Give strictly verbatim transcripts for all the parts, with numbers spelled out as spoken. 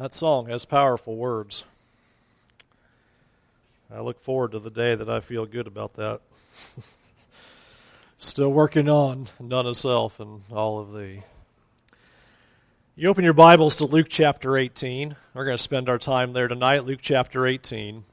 That song has powerful words. I look forward to the day that I feel good about that. Still working on none of self and all of thee. You open your Bibles to Luke chapter eighteen. We're going to spend our time there tonight, Luke chapter eighteen.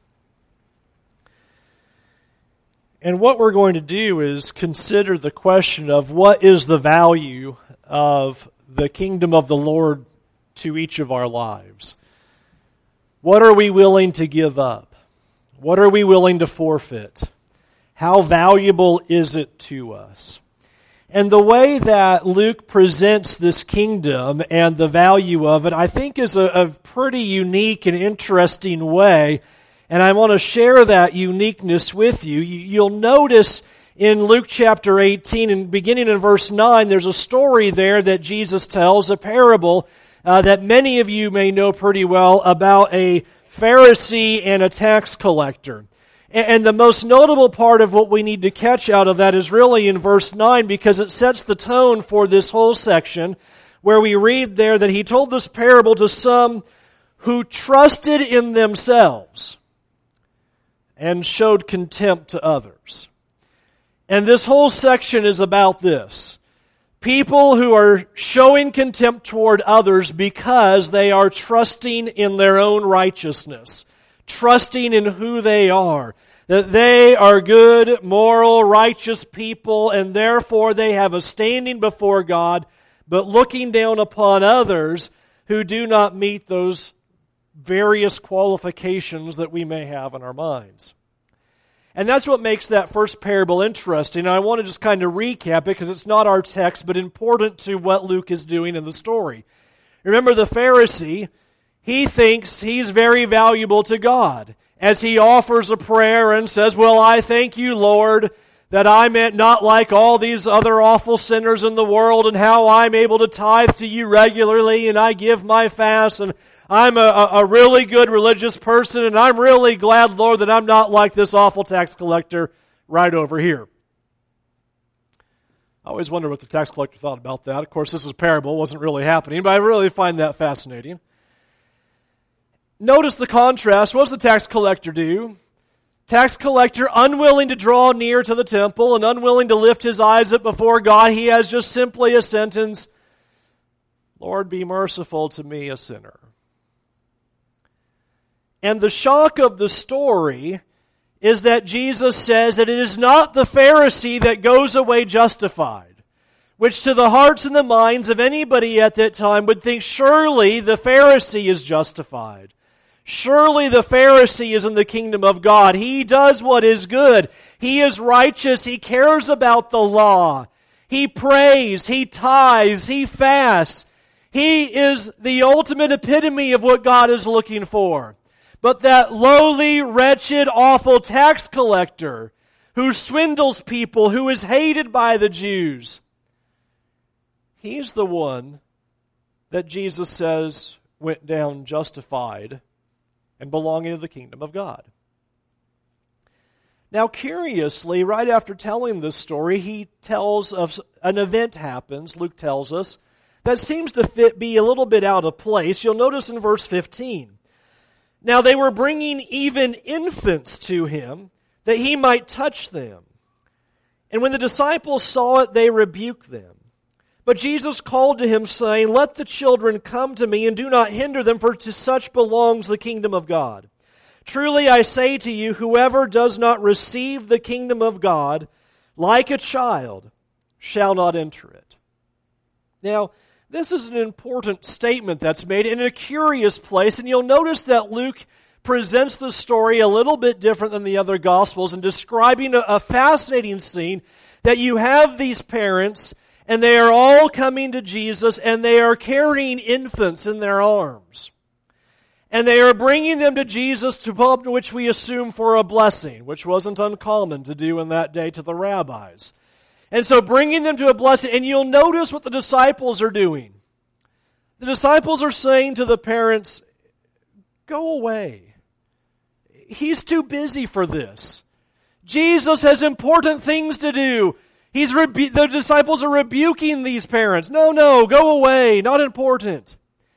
And what we're going to do is consider the question of what is the value of the kingdom of the Lord to each of our lives. What are we willing to give up? What are we willing to forfeit? How valuable is it to us? And the way that Luke presents this kingdom and the value of it, I think is a, a pretty unique and interesting way. And I want to share that uniqueness with you. You'll notice in Luke chapter eighteen, and beginning in verse nine, there's a story there that Jesus tells, a parable uh, that many of you may know pretty well, about a Pharisee and a tax collector. And the most notable part of what we need to catch out of that is really in verse nine, because it sets the tone for this whole section, where we read there that he told this parable to some who trusted in themselves and showed contempt to others. And this whole section is about this. People who are showing contempt toward others because they are trusting in their own righteousness, trusting in who they are, that they are good, moral, righteous people, and therefore they have a standing before God, but looking down upon others who do not meet those various qualifications that we may have in our minds. And that's what makes that first parable interesting. And I want to just kind of recap it because it's not our text, but important to what Luke is doing in the story. Remember, the Pharisee, he thinks he's very valuable to God as he offers a prayer and says, well, I thank you, Lord, that I'm not like all these other awful sinners in the world, and how I'm able to tithe to you regularly, and I give my fast, and I'm a, a really good religious person, and I'm really glad, Lord, that I'm not like this awful tax collector right over here. I always wonder what the tax collector thought about that. Of course, this is a parable. It wasn't really happening, but I really find that fascinating. Notice the contrast. What does the tax collector do? Tax collector, unwilling to draw near to the temple and unwilling to lift his eyes up before God, he has just simply a sentence, Lord, be merciful to me, a sinner. And the shock of the story is that Jesus says that it is not the Pharisee that goes away justified, which to the hearts and the minds of anybody at that time would think, surely the Pharisee is justified. Surely the Pharisee is in the kingdom of God. He does what is good. He is righteous. He cares about the law. He prays. He tithes. He fasts. He is the ultimate epitome of what God is looking for. But that lowly, wretched, awful tax collector who swindles people, who is hated by the Jews, he's the one that Jesus says went down justified and belonging to the kingdom of God. Now, curiously, right after telling this story, he tells of an event happens, Luke tells us, that seems to fit, be a little bit out of place. You'll notice in verse fifteen. Now they were bringing even infants to him, that he might touch them. And when the disciples saw it, they rebuked them. But Jesus called to him, saying, let the children come to me, and do not hinder them, for to such belongs the kingdom of God. Truly I say to you, whoever does not receive the kingdom of God like a child shall not enter it. Now, this is an important statement that's made in a curious place, and you'll notice that Luke presents the story a little bit different than the other Gospels in describing a, a fascinating scene that you have these parents, and they are all coming to Jesus, and they are carrying infants in their arms. And they are bringing them to Jesus, to which we assume for a blessing, which wasn't uncommon to do in that day to the rabbis. And so bringing them to a blessing, and you'll notice what the disciples are doing. The disciples are saying to the parents, go away. He's too busy for this. Jesus has important things to do. He's rebu- the disciples are rebuking these parents. No, no, go away. Not important.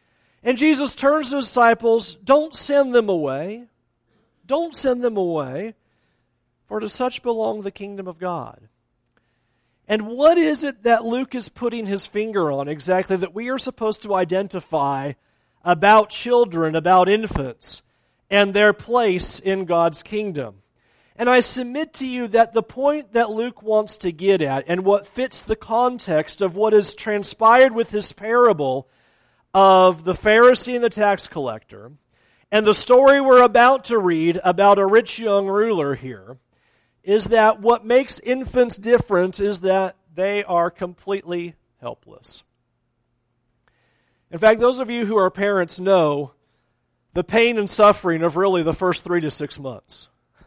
And Jesus turns to his disciples, don't send them away. Don't send them away, for to such belong the kingdom of God. And what is it that Luke is putting his finger on exactly that we are supposed to identify about children, about infants, and their place in God's kingdom? And I submit to you that the point that Luke wants to get at, and what fits the context of what has transpired with this parable of the Pharisee and the tax collector, and the story we're about to read about a rich young ruler here, is that what makes infants different is that they are completely helpless. In fact, those of you who are parents know the pain and suffering of really the first three to six months.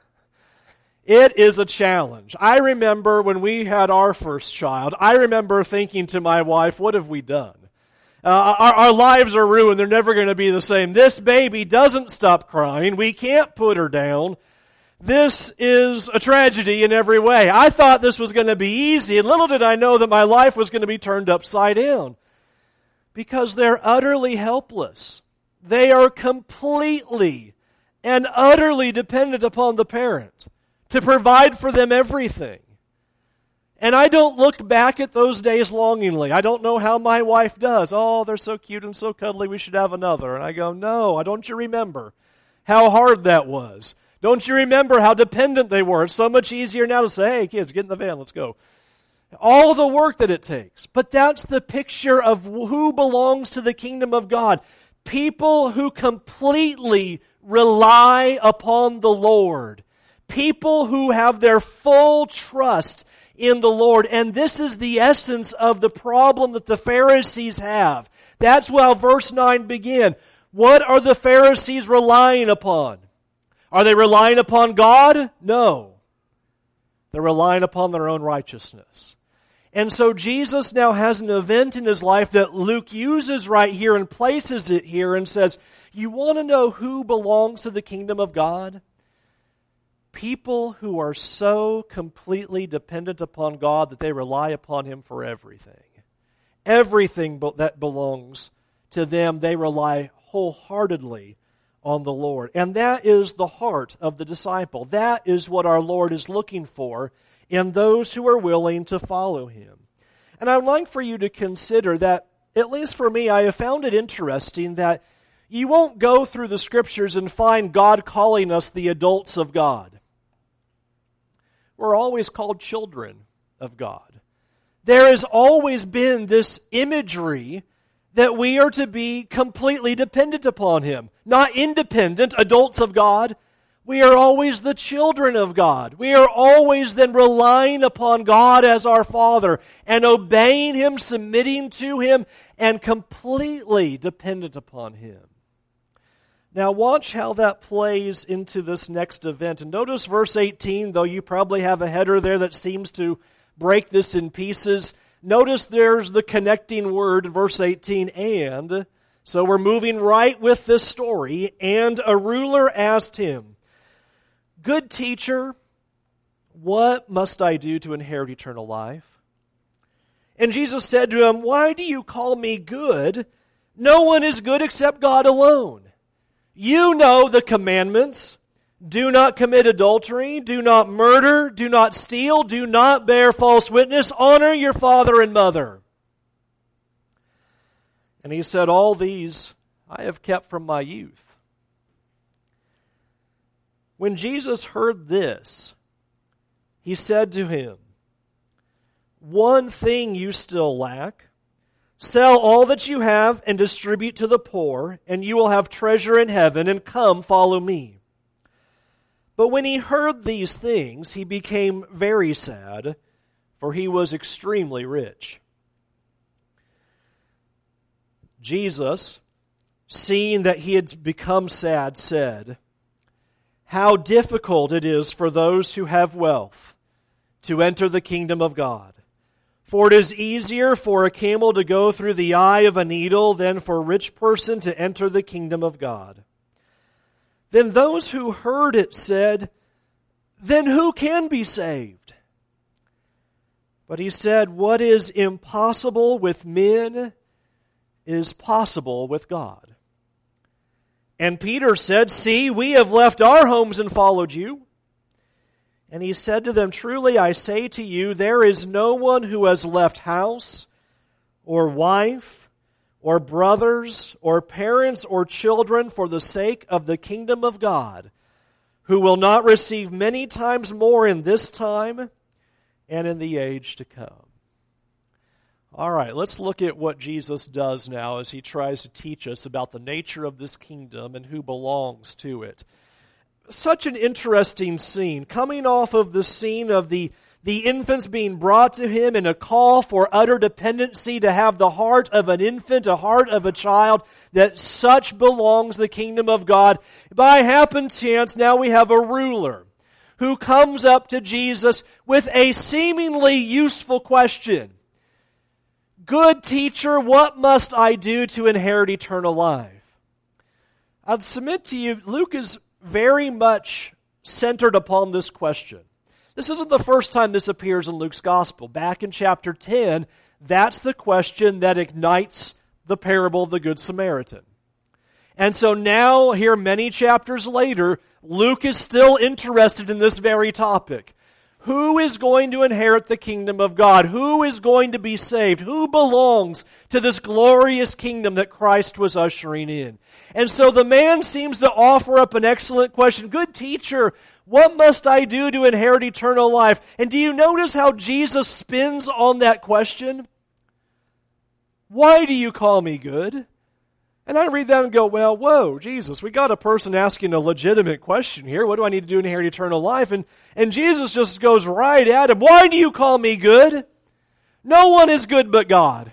It is a challenge. I remember when we had our first child, I remember thinking to my wife, what have we done? Uh, our, our lives are ruined. They're never going to be the same. This baby doesn't stop crying. We can't put her down. This is a tragedy in every way. I thought this was going to be easy, and little did I know that my life was going to be turned upside down. Because they're utterly helpless. They are completely and utterly dependent upon the parent to provide for them everything. And I don't look back at those days longingly. I don't know how my wife does. Oh, they're so cute and so cuddly, we should have another. And I go, no, don't you remember how hard that was? Don't you remember how dependent they were? It's so much easier now to say, hey kids, get in the van, let's go. All the work that it takes. But that's the picture of who belongs to the kingdom of God. People who completely rely upon the Lord. People who have their full trust in the Lord. And this is the essence of the problem that the Pharisees have. That's how verse nine began. What are the Pharisees relying upon? Are they relying upon God? No. They're relying upon their own righteousness. And so Jesus now has an event in his life that Luke uses right here and places it here and says, you want to know who belongs to the kingdom of God? People who are so completely dependent upon God that they rely upon Him for everything. Everything that belongs to them, they rely wholeheartedly on the Lord. And that is the heart of the disciple. That is what our Lord is looking for in those who are willing to follow Him. And I would like for you to consider that, at least for me, I have found it interesting that you won't go through the Scriptures and find God calling us the adults of God. We're always called children of God. There has always been this imagery that we are to be completely dependent upon Him. Not independent, adults of God. We are always the children of God. We are always then relying upon God as our Father and obeying Him, submitting to Him, and completely dependent upon Him. Now watch how that plays into this next event. And notice verse eighteen, though you probably have a header there that seems to break this in pieces. Notice there's the connecting word, verse eighteen, and. So we're moving right with this story. And a ruler asked him, good teacher, what must I do to inherit eternal life? And Jesus said to him, why do you call me good? No one is good except God alone. You know the commandments. Do not commit adultery. Do not murder. Do not steal. Do not bear false witness. Honor your father and mother. And he said, all these I have kept from my youth. When Jesus heard this, He said to him, one thing you still lack. Sell all that you have and distribute to the poor, and you will have treasure in heaven, and come, follow me. But when he heard these things, he became very sad, for he was extremely rich. Jesus, seeing that he had become sad, said, how difficult it is for those who have wealth to enter the kingdom of God. For it is easier for a camel to go through the eye of a needle than for a rich person to enter the kingdom of God. Then those who heard it said, then who can be saved? But he said, what is impossible with men is possible with God. And Peter said, "See, we have left our homes and followed you." And he said to them, "Truly I say to you, there is no one who has left house or wife or brothers or parents or children for the sake of the kingdom of God, who will not receive many times more in this time and in the age to come." All right, let's look at what Jesus does now as he tries to teach us about the nature of this kingdom and who belongs to it. Such an interesting scene, coming off of the scene of the, the infants being brought to him and a call for utter dependency to have the heart of an infant, a heart of a child, that such belongs the kingdom of God. By happenstance, now we have a ruler who comes up to Jesus with a seemingly useful question. "Good teacher, what must I do to inherit eternal life?" I'd submit to you, Luke is very much centered upon this question. This isn't the first time this appears in Luke's gospel. Back in chapter ten, that's the question that ignites the parable of the Good Samaritan. And so now, here many chapters later, Luke is still interested in this very topic. Who is going to inherit the kingdom of God? Who is going to be saved? Who belongs to this glorious kingdom that Christ was ushering in? And so the man seems to offer up an excellent question. "Good teacher, what must I do to inherit eternal life?" And do you notice how Jesus spins on that question? "Why do you call me good?" And I read that and go, well, whoa, Jesus, we got a person asking a legitimate question here. What do I need to do to inherit eternal life? And, and Jesus just goes right at him. "Why do you call me good? No one is good but God."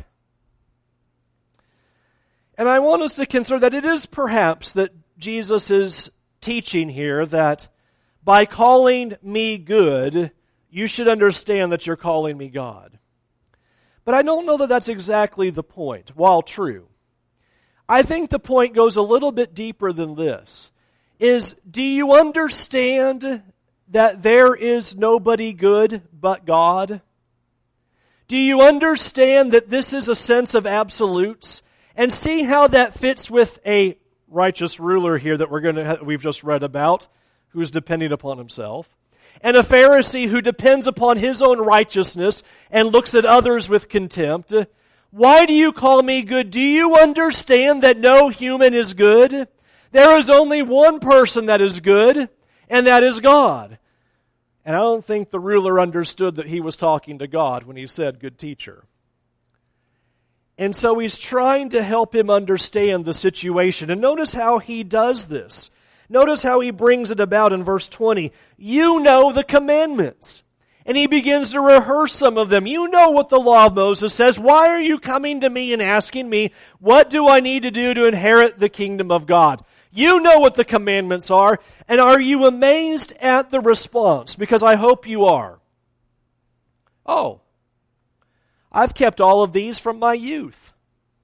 And I want us to consider that it is perhaps that Jesus is teaching here that by calling me good, you should understand that you're calling me God. But I don't know that that's exactly the point, while true. I think the point goes a little bit deeper than this. Is, do you understand that there is nobody good but God? Do you understand that this is a sense of absolutes? And see how that fits with a righteous ruler here that we're going to we've just read about, who's depending upon himself, and a Pharisee who depends upon his own righteousness and looks at others with contempt. "Why do you call me good? Do you understand that no human is good? There is only one person that is good, and that is God." And I don't think the ruler understood that he was talking to God when he said, "Good teacher." And so he's trying to help him understand the situation. And notice how he does this. Notice how he brings it about in verse twenty. "You know the commandments." And he begins to rehearse some of them. "You know what the law of Moses says. Why are you coming to me and asking me, what do I need to do to inherit the kingdom of God? You know what the commandments are. And are you amazed at the response? Because I hope you are. Oh, I've kept all of these from my youth."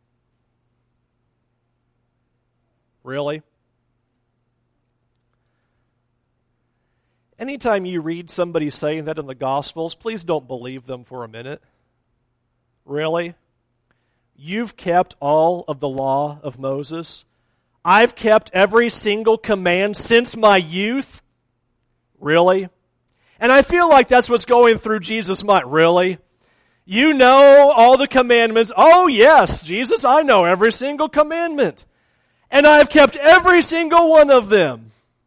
Really? Anytime you read somebody saying that in the Gospels, please don't believe them for a minute. Really? You've kept all of the law of Moses? I've kept every single command since my youth? Really? And I feel like that's what's going through Jesus' mind. Really? You know all the commandments? Oh yes, Jesus, I know every single commandment. And I've kept every single one of them.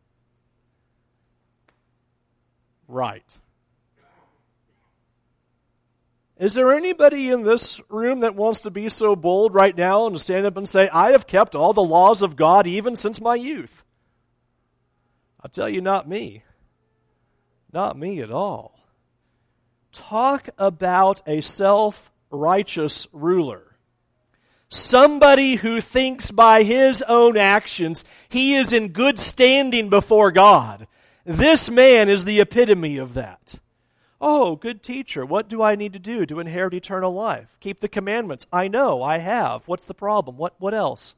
Right. Is there anybody in this room that wants to be so bold right now and to stand up and say, "I have kept all the laws of God even since my youth"? I'll tell you, not me. Not me at all. Talk about a self-righteous ruler. Somebody who thinks by his own actions he is in good standing before God. This man is the epitome of that. "Oh, good teacher, what do I need to do to inherit eternal life?" "Keep the commandments." "I know, I have. What's the problem? What, what else?"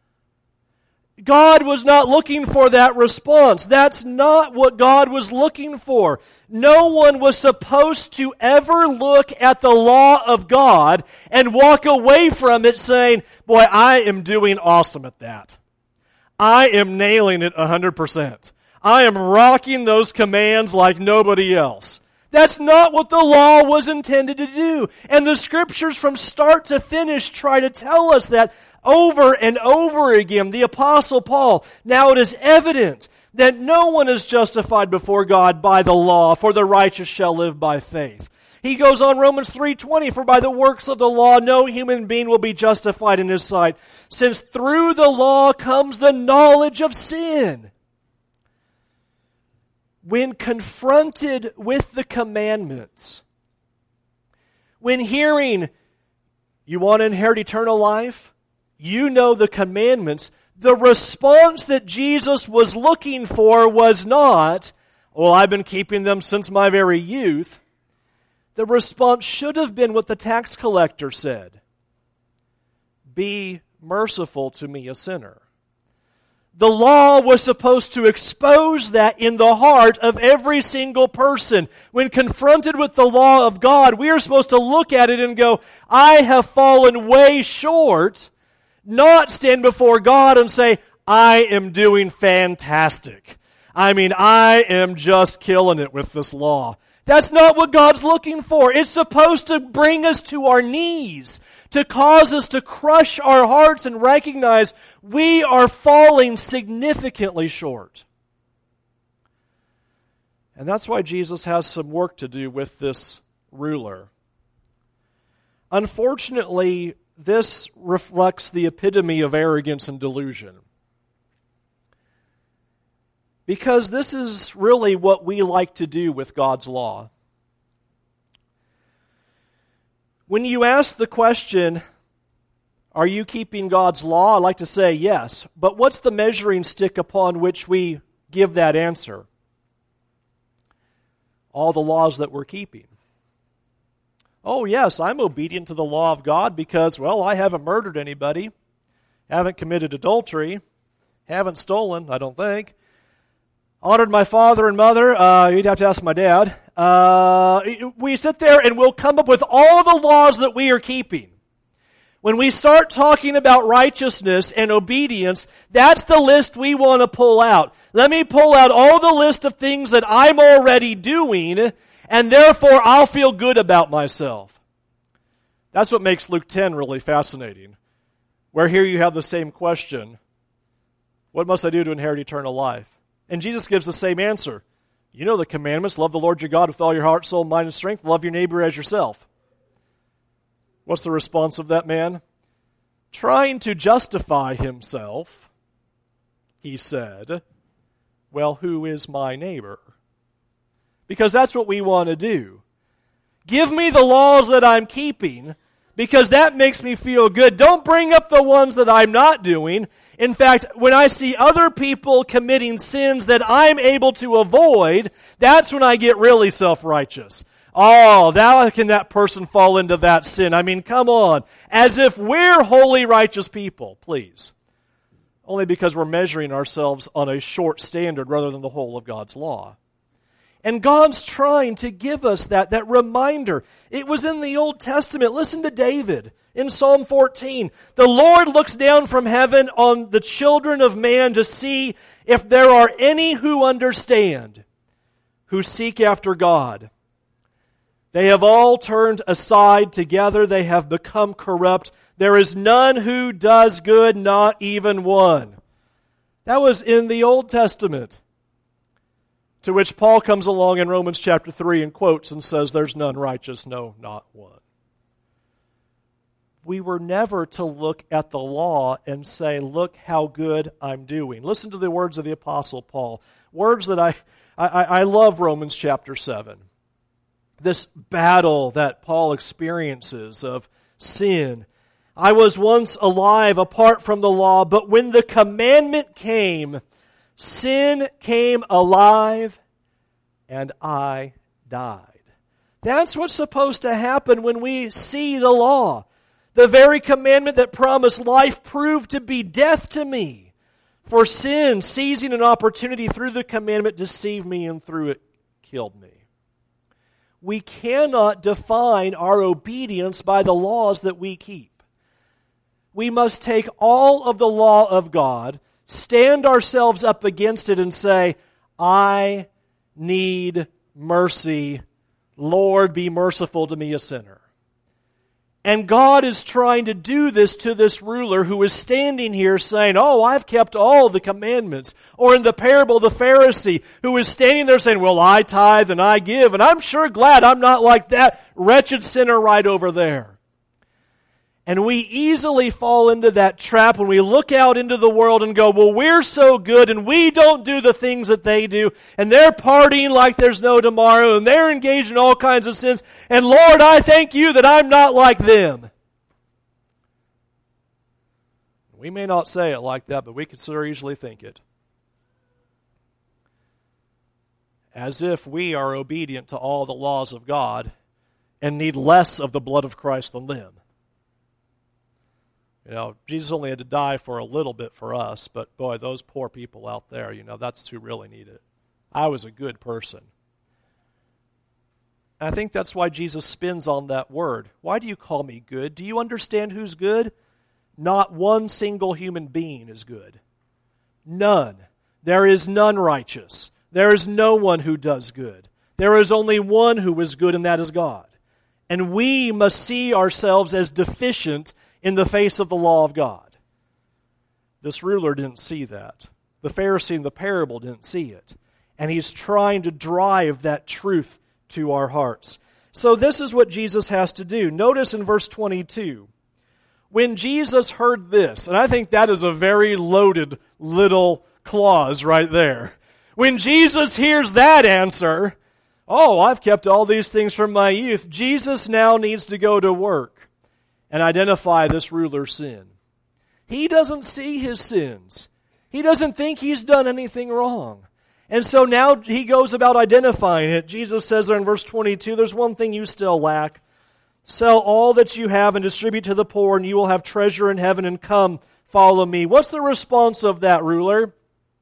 God was not looking for that response. That's not what God was looking for. No one was supposed to ever look at the law of God and walk away from it saying, "Boy, I am doing awesome at that. I am nailing it one hundred percent. I am rocking those commands like nobody else. That's not what the law was intended to do. And the scriptures from start to finish try to tell us that over and over again. The Apostle Paul, now it is evident that no one is justified before God by the law, for the righteous shall live by faith. He goes on Romans three twenty, for by the works of the law no human being will be justified in his sight, since through the law comes the knowledge of sin. When confronted with the commandments, when hearing, you want to inherit eternal life? You know the commandments. The response that Jesus was looking for was not, well, I've been keeping them since my very youth. The response should have been what the tax collector said. Be merciful to me, a sinner. The law was supposed to expose that in the heart of every single person. When confronted with the law of God, we are supposed to look at it and go, I have fallen way short, not stand before God and say, I am doing fantastic. I mean, I am just killing it with this law. That's not what God's looking for. It's supposed to bring us to our knees, to cause us to crush our hearts and recognize we are falling significantly short. And that's why Jesus has some work to do with this ruler. Unfortunately, this reflects the epitome of arrogance and delusion. Because this is really what we like to do with God's law. When you ask the question, are you keeping God's law? I like to say yes. But what's the measuring stick upon which we give that answer? All the laws that we're keeping. Oh yes, I'm obedient to the law of God because, well, I haven't murdered anybody, haven't committed adultery, haven't stolen, I don't think. Honored my father and mother. Uh, you'd have to ask my dad. Uh, we sit there and we'll come up with all the laws that we are keeping. When we start talking about righteousness and obedience, that's the list we want to pull out. Let me pull out all the list of things that I'm already doing, and therefore I'll feel good about myself. That's what makes Luke ten really fascinating. Where here you have the same question. What must I do to inherit eternal life? And Jesus gives the same answer. You know the commandments. Love the Lord your God with all your heart, soul, mind, and strength. Love your neighbor as yourself. What's the response of that man? Trying to justify himself, he said, well, who is my neighbor? Because that's what we want to do. Give me the laws that I'm keeping, because that makes me feel good. Don't bring up the ones that I'm not doing. In fact, when I see other people committing sins that I'm able to avoid, that's when I get really self-righteous. Oh, how can that person fall into that sin? I mean, come on. As if we're holy, righteous people, please. Only because we're measuring ourselves on a short standard rather than the whole of God's law. And God's trying to give us that, that reminder. It was in the Old Testament. Listen to David in Psalm fourteen. The Lord looks down from heaven on the children of man to see if there are any who understand, who seek after God. They have all turned aside together. They have become corrupt. There is none who does good, not even one. That was in the Old Testament. To which Paul comes along in Romans chapter three and quotes and says, there's none righteous, no, not one. We were never to look at the law and say, look how good I'm doing. Listen to the words of the Apostle Paul. Words that I, I, I love Romans chapter seven. This battle that Paul experiences of sin. I was once alive apart from the law, but when the commandment came, sin came alive and I died. That's what's supposed to happen when we see the law. The very commandment that promised life proved to be death to me. For sin, seizing an opportunity through the commandment, deceived me and through it killed me. We cannot define our obedience by the laws that we keep. We must take all of the law of God, stand ourselves up against it and say, I need mercy. Lord, be merciful to me, a sinner. And God is trying to do this to this ruler who is standing here saying, oh, I've kept all the commandments. Or in the parable, the Pharisee who is standing there saying, well, I tithe and I give, and I'm sure glad I'm not like that wretched sinner right over there. And we easily fall into that trap when we look out into the world and go, well, we're so good and we don't do the things that they do. And they're partying like there's no tomorrow and they're engaged in all kinds of sins. And Lord, I thank you that I'm not like them. We may not say it like that, but we could sure easily think it. As if we are obedient to all the laws of God and need less of the blood of Christ than them. You know, Jesus only had to die for a little bit for us, but boy, those poor people out there, you know, that's who really need it. I was a good person. And I think that's why Jesus spins on that word. Why do you call me good? Do you understand who's good? Not one single human being is good. None. There is none righteous. There is no one who does good. There is only one who is good, and that is God. And we must see ourselves as deficient in the face of the law of God. This ruler didn't see that. The Pharisee in the parable didn't see it. And he's trying to drive that truth to our hearts. So this is what Jesus has to do. Notice in verse twenty-two, when Jesus heard this, and I think that is a very loaded little clause right there. When Jesus hears that answer, oh, I've kept all these things from my youth, Jesus now needs to go to work and identify this ruler's sin. He doesn't see his sins. He doesn't think he's done anything wrong. And so now he goes about identifying it. Jesus says there in verse twenty-two, there's one thing you still lack. Sell all that you have and distribute to the poor, and you will have treasure in heaven, and come, follow me. What's the response of that ruler?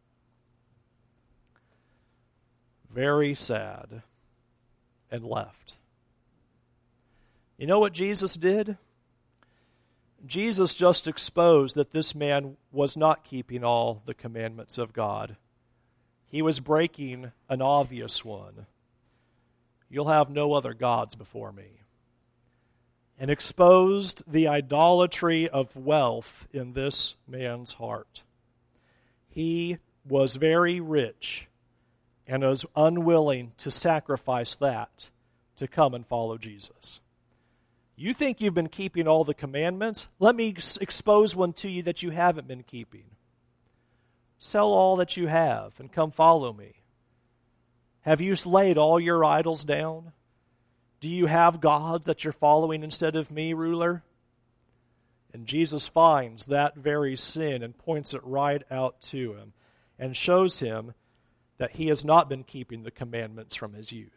Very sad, and left. You know what Jesus did? Jesus just exposed that this man was not keeping all the commandments of God. He was breaking an obvious one. You'll have no other gods before me. And exposed the idolatry of wealth in this man's heart. He was very rich and was unwilling to sacrifice that to come and follow Jesus. You think you've been keeping all the commandments? Let me expose one to you that you haven't been keeping. Sell all that you have and come follow me. Have you laid all your idols down? Do you have gods that you're following instead of me, ruler? And Jesus finds that very sin and points it right out to him and shows him that he has not been keeping the commandments from his youth.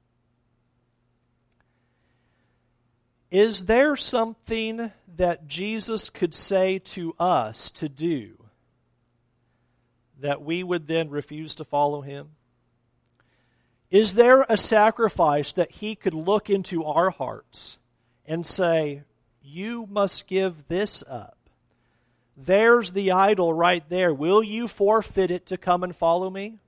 Is there something that Jesus could say to us to do that we would then refuse to follow him? Is there a sacrifice that he could look into our hearts and say, you must give this up? There's the idol right there. Will you forfeit it to come and follow me?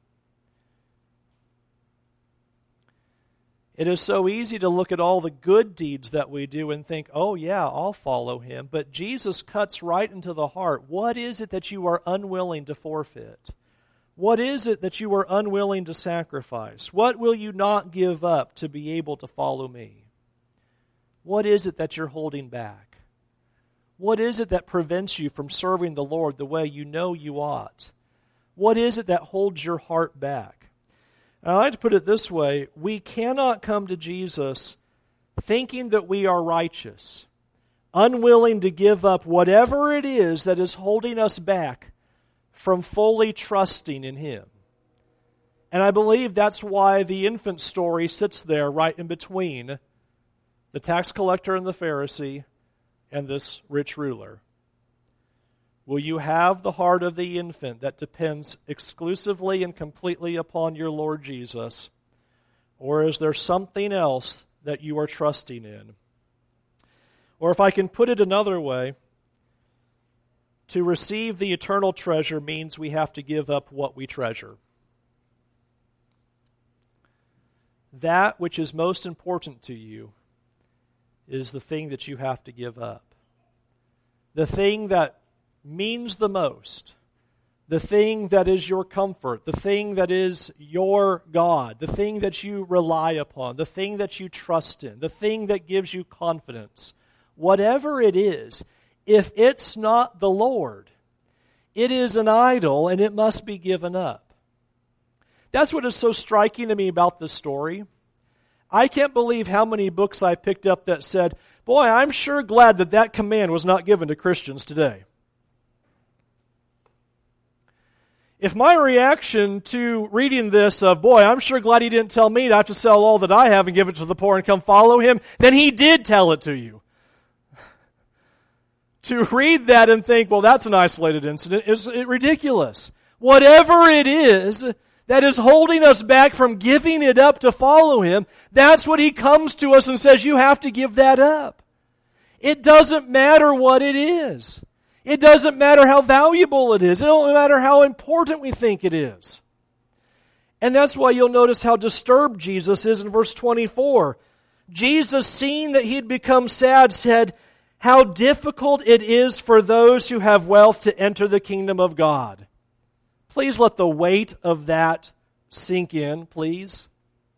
It is so easy to look at all the good deeds that we do and think, oh yeah, I'll follow him. But Jesus cuts right into the heart. What is it that you are unwilling to forfeit? What is it that you are unwilling to sacrifice? What will you not give up to be able to follow me? What is it that you're holding back? What is it that prevents you from serving the Lord the way you know you ought? What is it that holds your heart back? And I like to put it this way, we cannot come to Jesus thinking that we are righteous, unwilling to give up whatever it is that is holding us back from fully trusting in him. And I believe that's why the infant story sits there right in between the tax collector and the Pharisee and this rich ruler. Will you have the heart of the infant that depends exclusively and completely upon your Lord Jesus? Or is there something else that you are trusting in? Or if I can put it another way, to receive the eternal treasure means we have to give up what we treasure. That which is most important to you is the thing that you have to give up. The thing that means the most, the thing that is your comfort, the thing that is your God, the thing that you rely upon, the thing that you trust in, the thing that gives you confidence, whatever it is, if it's not the Lord, it is an idol and it must be given up. That's what is so striking to me about this story. I can't believe how many books I picked up that said, boy, I'm sure glad that that command was not given to Christians today. If my reaction to reading this of, boy, I'm sure glad he didn't tell me to have to sell all that I have and give it to the poor and come follow him, then he did tell it to you. To read that and think, well, that's an isolated incident is ridiculous. Whatever it is that is holding us back from giving it up to follow him, that's what he comes to us and says, you have to give that up. It doesn't matter what it is. It doesn't matter how valuable it is. It doesn't matter how important we think it is. And that's why you'll notice how disturbed Jesus is in verse twenty-four. Jesus, seeing that he had become sad, said, how difficult it is for those who have wealth to enter the kingdom of God. Please let the weight of that sink in, please.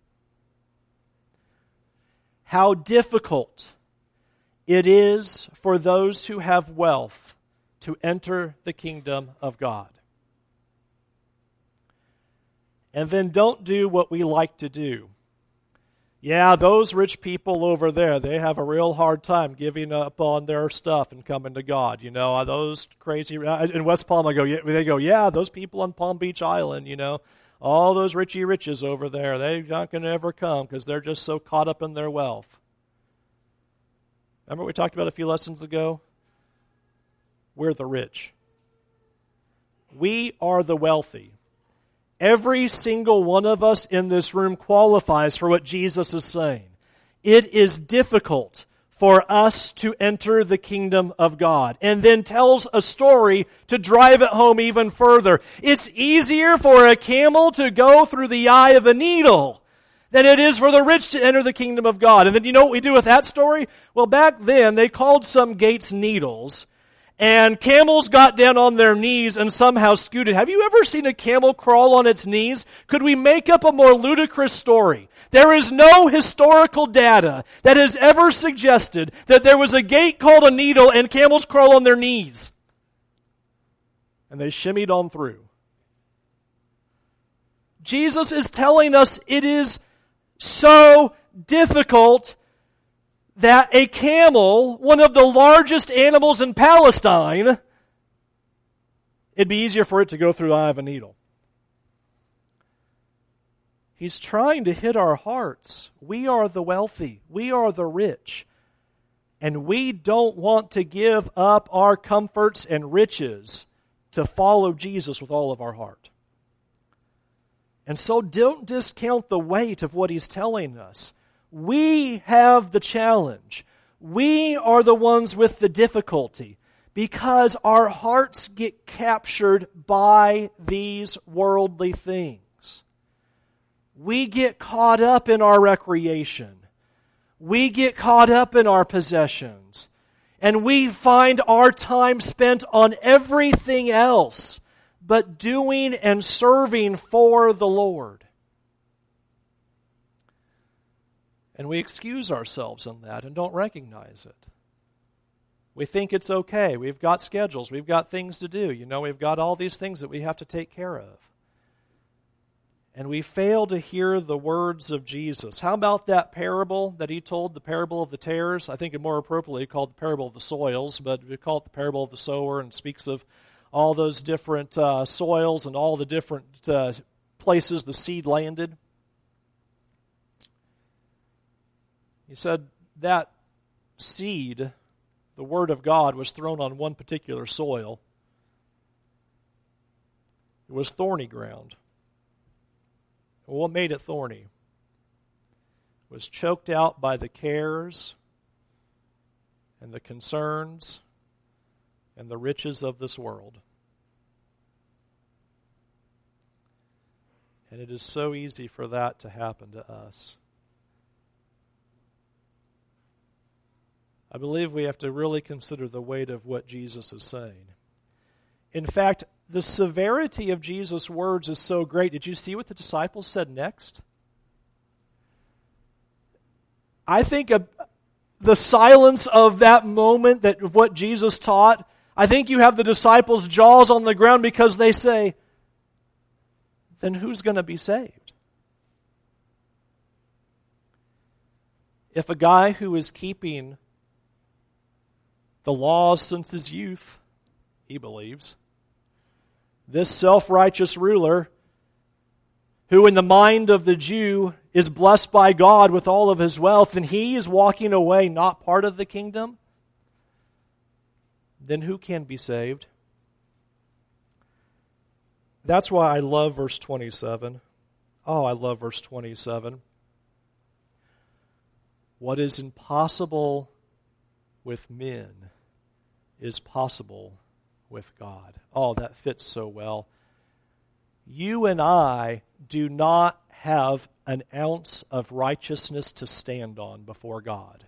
How difficult it is for those who have wealth to enter the kingdom of God. And then don't do what we like to do. Yeah, those rich people over there, they have a real hard time giving up on their stuff and coming to God. You know, those crazy, in West Palm, I go, they go, yeah, those people on Palm Beach Island, you know, all those richy riches over there, they're not going to ever come because they're just so caught up in their wealth. Remember what we talked about a few lessons ago? We're the rich. We are the wealthy. Every single one of us in this room qualifies for what Jesus is saying. It is difficult for us to enter the kingdom of God. And then tells a story to drive it home even further. It's easier for a camel to go through the eye of a needle than it is for the rich to enter the kingdom of God. And then you know what we do with that story? Well, back then they called some gates needles. And camels got down on their knees and somehow scooted. Have you ever seen a camel crawl on its knees? Could we make up a more ludicrous story? There is no historical data that has ever suggested that there was a gate called a needle and camels crawl on their knees. And they shimmied on through. Jesus is telling us it is so difficult that a camel, one of the largest animals in Palestine, it'd be easier for it to go through the eye of a needle. He's trying to hit our hearts. We are the wealthy. We are the rich. And we don't want to give up our comforts and riches to follow Jesus with all of our heart. And so don't discount the weight of what he's telling us. We have the challenge. We are the ones with the difficulty because our hearts get captured by these worldly things. We get caught up in our recreation. We get caught up in our possessions. And we find our time spent on everything else but doing and serving for the Lord. And we excuse ourselves in that and don't recognize it. We think it's okay. We've got schedules. We've got things to do. You know, we've got all these things that we have to take care of. And we fail to hear the words of Jesus. How about that parable that he told, the parable of the tares? I think it more appropriately called the parable of the soils, but we call it the parable of the sower and speaks of all those different uh, soils and all the different uh, places the seed landed. He said that seed, the Word of God, was thrown on one particular soil. It was thorny ground. Well, what made it thorny? It was choked out by the cares and the concerns and the riches of this world. And it is so easy for that to happen to us. I believe we have to really consider the weight of what Jesus is saying. In fact, the severity of Jesus' words is so great. Did you see what the disciples said next? I think a, the silence of that moment, that of what Jesus taught, I think you have the disciples' jaws on the ground because they say, then who's going to be saved? If a guy who is keeping the laws since his youth, he believes, this self-righteous ruler, who in the mind of the Jew is blessed by God with all of his wealth, and he is walking away not part of the kingdom, then who can be saved? That's why I love verse twenty-seven. Oh, I love verse twenty-seven. What is impossible with men is possible with God. Oh, that fits so well. You and I do not have an ounce of righteousness to stand on before God.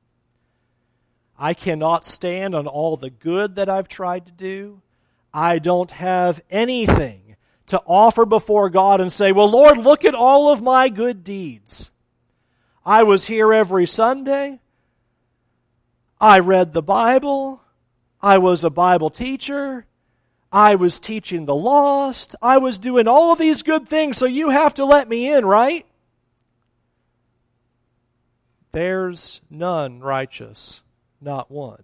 I cannot stand on all the good that I've tried to do. I don't have anything to offer before God and say, well, Lord, look at all of my good deeds. I was here every Sunday. I read the Bible. I was a Bible teacher. I was teaching the lost. I was doing all of these good things, so you have to let me in, right? There's none righteous, not one.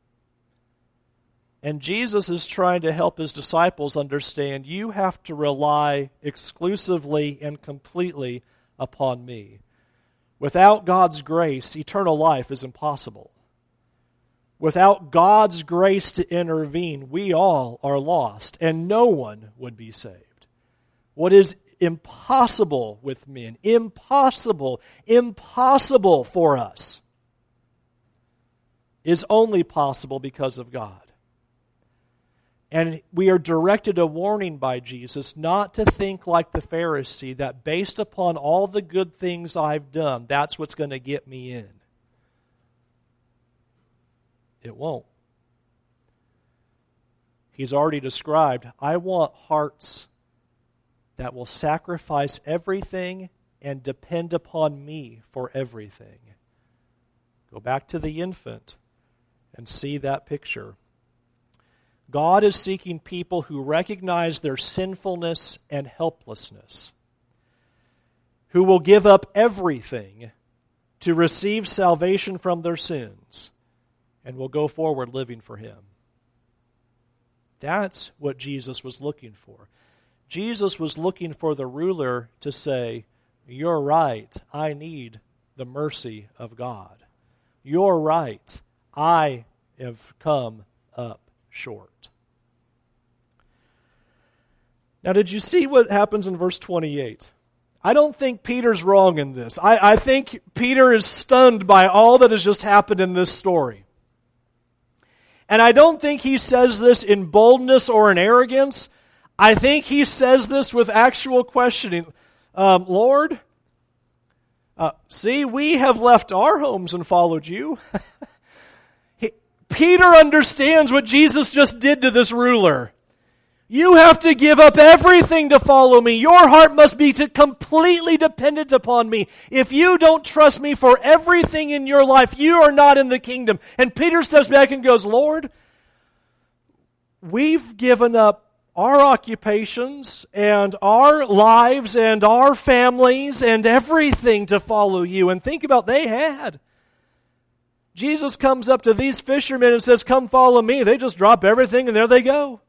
And Jesus is trying to help his disciples understand you have to rely exclusively and completely upon me. Without God's grace, eternal life is impossible. Without God's grace to intervene, we all are lost, and no one would be saved. What is impossible with men, impossible, impossible for us, is only possible because of God. And we are directed a warning by Jesus not to think like the Pharisee that based upon all the good things I've done, that's what's going to get me in. It won't. He's already described, I want hearts that will sacrifice everything and depend upon me for everything. Go back to the infant and see that picture. God is seeking people who recognize their sinfulness and helplessness, who will give up everything to receive salvation from their sins, and will go forward living for Him. That's what Jesus was looking for. Jesus was looking for the ruler to say, you're right, I need the mercy of God. You're right, I have come up short. Now, did you see what happens in verse twenty-eight? I don't think Peter's wrong in this. I, I think Peter is stunned by all that has just happened in this story. And I don't think he says this in boldness or in arrogance. I think he says this with actual questioning. Um, Lord, uh, see, we have left our homes and followed you. he, Peter understands what Jesus just did to this ruler. You have to give up everything to follow me. Your heart must be to completely dependent upon me. If you don't trust me for everything in your life, you are not in the kingdom. And Peter steps back and goes, Lord, we've given up our occupations and our lives and our families and everything to follow you. And think about they had. Jesus comes up to these fishermen and says, come follow me. They just drop everything and there they go.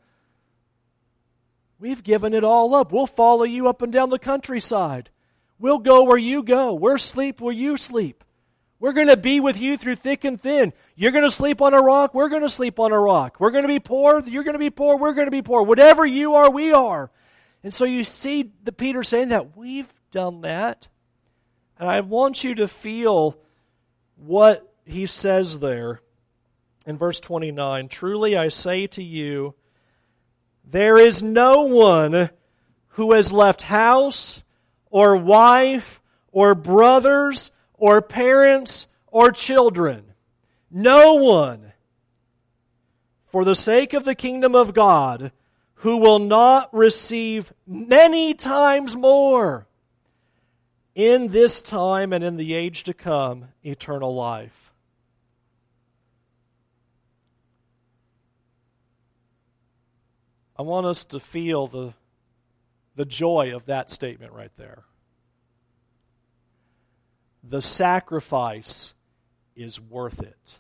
We've given it all up. We'll follow you up and down the countryside. We'll go where you go. We'll sleep where you sleep. We're going to be with you through thick and thin. You're going to sleep on a rock. We're going to sleep on a rock. We're going to be poor. You're going to be poor. We're going to be poor. Whatever you are, we are. And so you see the Peter saying that. We've done that. And I want you to feel what he says there. in verse twenty-nine, "Truly I say to you, there is no one who has left house or wife or brothers or parents or children, no one, for the sake of the kingdom of God, who will not receive many times more in this time and in the age to come eternal life." I want us to feel the, the joy of that statement right there. The sacrifice is worth it.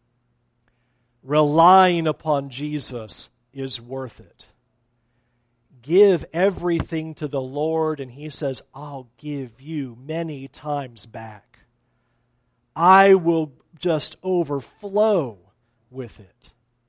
Relying upon Jesus is worth it. Give everything to the Lord, and He says, I'll give you many times back. I will just overflow with it.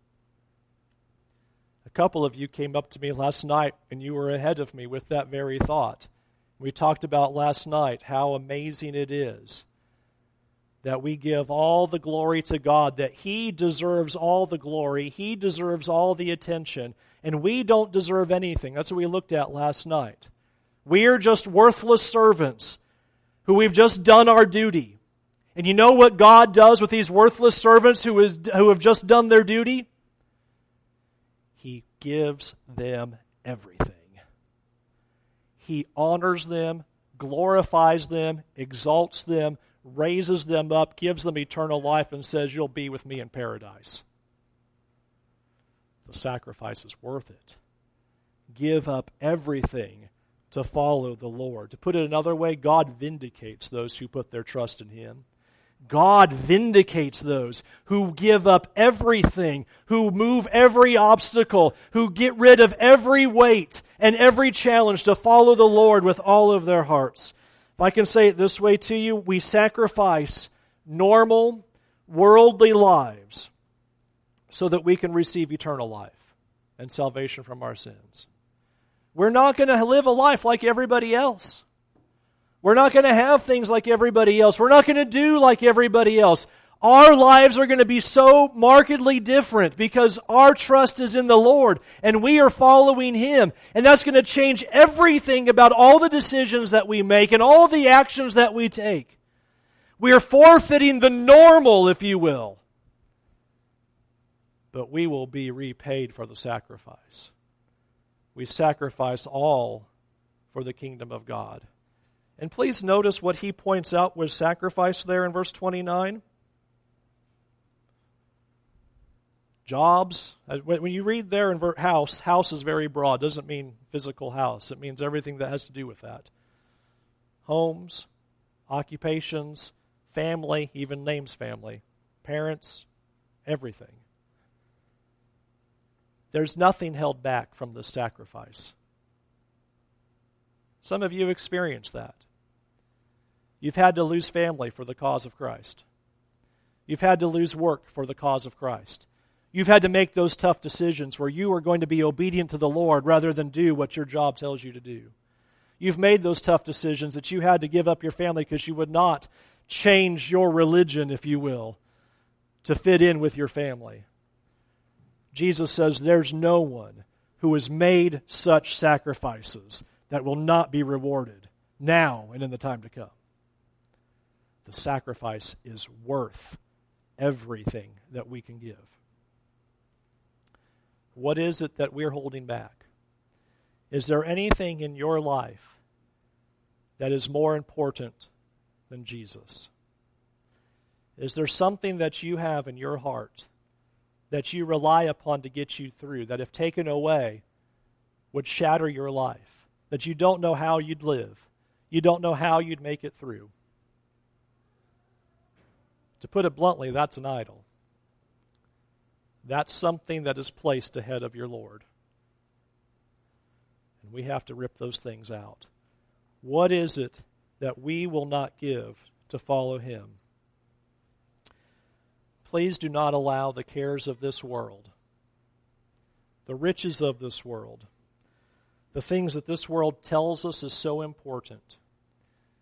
A couple of you came up to me last night, and you were ahead of me with that very thought. We talked about last night how amazing it is that we give all the glory to God, that He deserves all the glory, He deserves all the attention, and we don't deserve anything. That's what we looked at last night. We are just worthless servants who we've just done our duty. And you know what God does with these worthless servants who, is, who have just done their duty? He gives them everything. He honors them, glorifies them, exalts them, raises them up, gives them eternal life, and says, you'll be with me in paradise. The sacrifice is worth it. Give up everything to follow the Lord. To put it another way, God vindicates those who put their trust in Him. God vindicates those who give up everything, who move every obstacle, who get rid of every weight and every challenge to follow the Lord with all of their hearts. If I can say it this way to you, we sacrifice normal, worldly lives so that we can receive eternal life and salvation from our sins. We're not going to live a life like everybody else. We're not going to have things like everybody else. We're not going to do like everybody else. Our lives are going to be so markedly different because our trust is in the Lord and we are following Him. And that's going to change everything about all the decisions that we make and all the actions that we take. We are forfeiting the normal, if you will. But we will be repaid for the sacrifice. We sacrifice all for the kingdom of God. And please notice what he points out was sacrifice there in verse twenty-nine. Jobs. When you read there in house, house is very broad. It doesn't mean physical house. It means everything that has to do with that. Homes, occupations, family, even names family, parents, everything. There's nothing held back from this sacrifice. Some of you have experienced that. You've had to lose family for the cause of Christ. You've had to lose work for the cause of Christ. You've had to make those tough decisions where you are going to be obedient to the Lord rather than do what your job tells you to do. You've made those tough decisions that you had to give up your family because you would not change your religion, if you will, to fit in with your family. Jesus says there's no one who has made such sacrifices that will not be rewarded now and in the time to come. The sacrifice is worth everything that we can give. What is it that we're holding back? Is there anything in your life that is more important than Jesus? Is there something that you have in your heart that you rely upon to get you through, that if taken away would shatter your life? That you don't know how you'd live. You don't know how you'd make it through. To put it bluntly, that's an idol. That's something that is placed ahead of your Lord. And we have to rip those things out. What is it that we will not give to follow Him? Please do not allow the cares of this world, the riches of this world, the things that this world tells us is so important,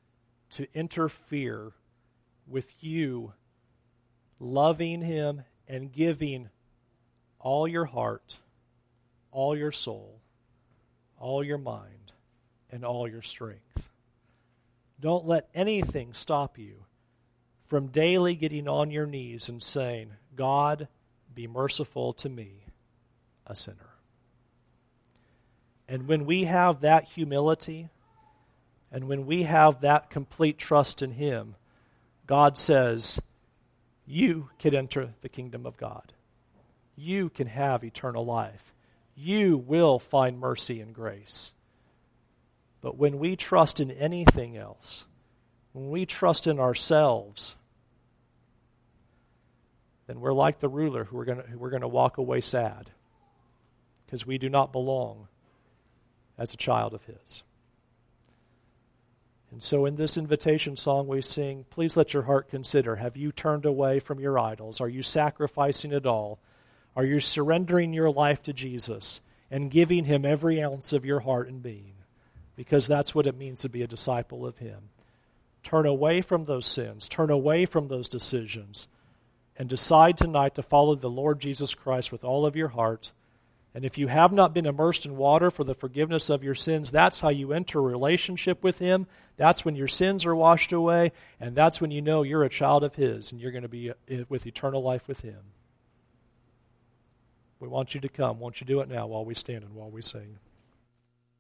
to interfere with you loving Him and giving all your heart, all your soul, all your mind, and all your strength. Don't let anything stop you from daily getting on your knees and saying, God, be merciful to me, a sinner. And when we have that humility, and when we have that complete trust in Him, God says, you can enter the kingdom of God. You can have eternal life. You will find mercy and grace. But when we trust in anything else, when we trust in ourselves, then we're like the ruler who we're going to, we're going to walk away sad because we do not belong as a child of His. And so in this invitation song we sing, please let your heart consider, have you turned away from your idols? Are you sacrificing it all? Are you surrendering your life to Jesus and giving Him every ounce of your heart and being? Because that's what it means to be a disciple of Him. Turn away from those sins. Turn away from those decisions. And decide tonight to follow the Lord Jesus Christ with all of your heart. And if you have not been immersed in water for the forgiveness of your sins, that's how you enter a relationship with Him. That's when your sins are washed away. And that's when you know you're a child of His and you're going to be with eternal life with Him. We want you to come. Won't you do it now while we stand and while we sing?